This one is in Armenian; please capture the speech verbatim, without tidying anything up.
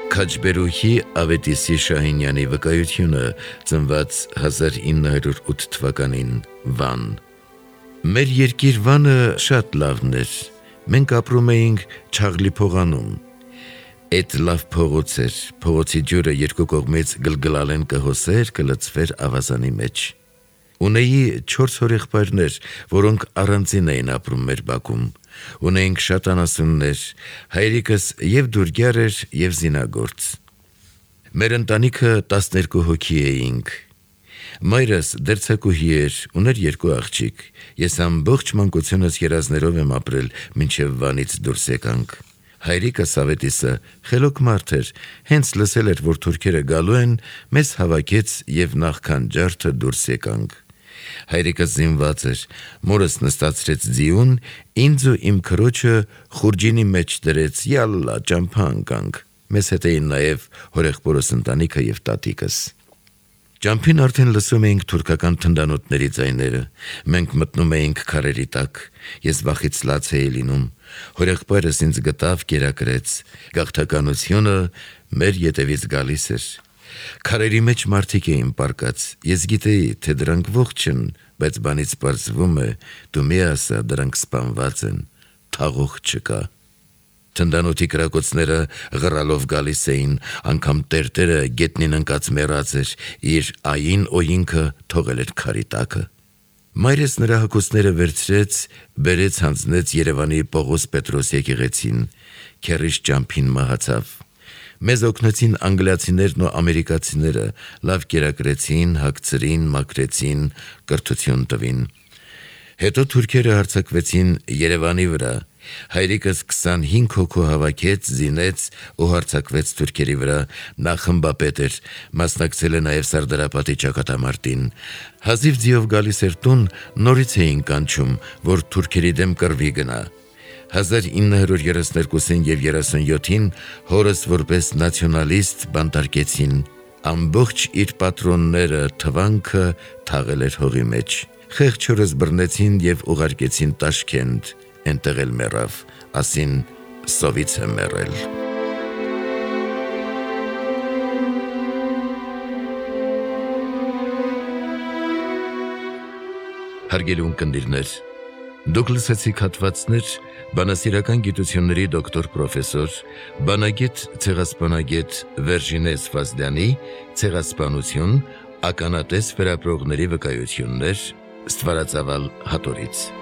Քաջբերուհի Ավետիսի Շահինյանի վկայությունը ծնված հազար ինը հարյուր ութ թվականին Վան։ Մեր երկիր Վանը շատ լավն էր, մենք ապրում էինք Չաղլի փողանում։ Էդ լավ փողոց էր, փողոցի ջուրը երկու կողմից գլգլալեն կհոսեր, կլծվեր ավազանի մեջ։ Ունեի չորս հորեղբայրներ, որոնք առանձին էին ապրում մեր բակում։ Ունեինք շատ անասուններ, հայրիկս և դուրգյար էր և զինագործ։ Մեր ընտանիքը տասներկու հոգի էինք։ Մայրս դերձակուհի էր, ուներ երկու աղջիկ։ Ես ամբողջ մանկությունս երազներով եմ ապրել, մինչև Վանից դուրս եկանք։ Հայրիկս Ավետիսը խելոք մարդ էր, հենց լսել էր, որ թուրքերը գալու են, մեզ հավաքեց և նախքան ջարդը դուրս եկանք։ Հայրիկս զինված էր, մորս նստացրեց ձիուն, ինձ ու իմ քրոջը խուրջինի մեջ դրեց, յալլա ճամփա ընկանք։ Մեզ հետ էին նաև հորեղբորս ընտանիքը և տատիկս։ Ճամփին արդեն լսում էինք թուրքական թնդանոթների ձայները։ Մենք մտնում էինք քարերի տակ։ Ես վախից լաց էի լինում։ Հորեղբայրս ինձ գտավ, կերակրեց։ Գաղթականությունը մեր ետևից գալիս էր։ Քարերի մեջ մարդիկ էին պառկած։ Ես գիտեի, թե դրանք ողջ են, բայց բանից պարզվում է, դու մի ասա, դրանք սպանված են, թաղող չկա։ Թնդանոթի կրակոցները ղռալով գալիս էին, անգամ տերտերը գետնին ընկած մեռած էր, իր ային օյինքը թողել էր քարի տակը։ Մայրս նրա հագուստները վերցրեց, բերեց հանձնեց Երևանի Պողոս Պետրոս եկեղեցին, քեռիս ճամփին մահացավ։ Մեզ օգնեցին անգլիացիներն ու ամերիկացիները, լավ կերակրեցին, հագցրին, մաքրեցին, կրթություն տվին։ Հետո թուրքերը հարձակվեցին Երևանի վրա։ Հայրիկս քսանհինգ հոգու հավաքեց, զինեց ու հարձակվեց թուրքերի վրա, նա խմբապետ էր, մասնակցել է նաև Սարդարապատի ճակատամարտին։ Հազիվ ձիով գալիս էր տուն, նորից էին կանչում, որ թուրքերի դեմ կռվի գնա։ հազար ինը հարյուր երեսներկուսին և երեսունյոթին հորս որպես նացիոնալիստ բանտարկեցին։ Ամբողջ իր պատրոնները, թվանքը թաղել էր հողի մեջ։ Խեղճ հորս բռնեցին և ուղարկեցին Տաշքենտ, էնտեղ էլ մեռավ, ասին սովից է մեռել։ Հարգելի ունկնդիրներ, դուք լսեցիք հատվածներ բանասիրական գիտությունների դոկտոր պրոֆեսոր, բանագետ ցեղասպանագետ Վերժինե Սվազդյանի «Ցեղասպանություն. ականատես վերապրողների վկայություններ» ստվարածավալ հատորից։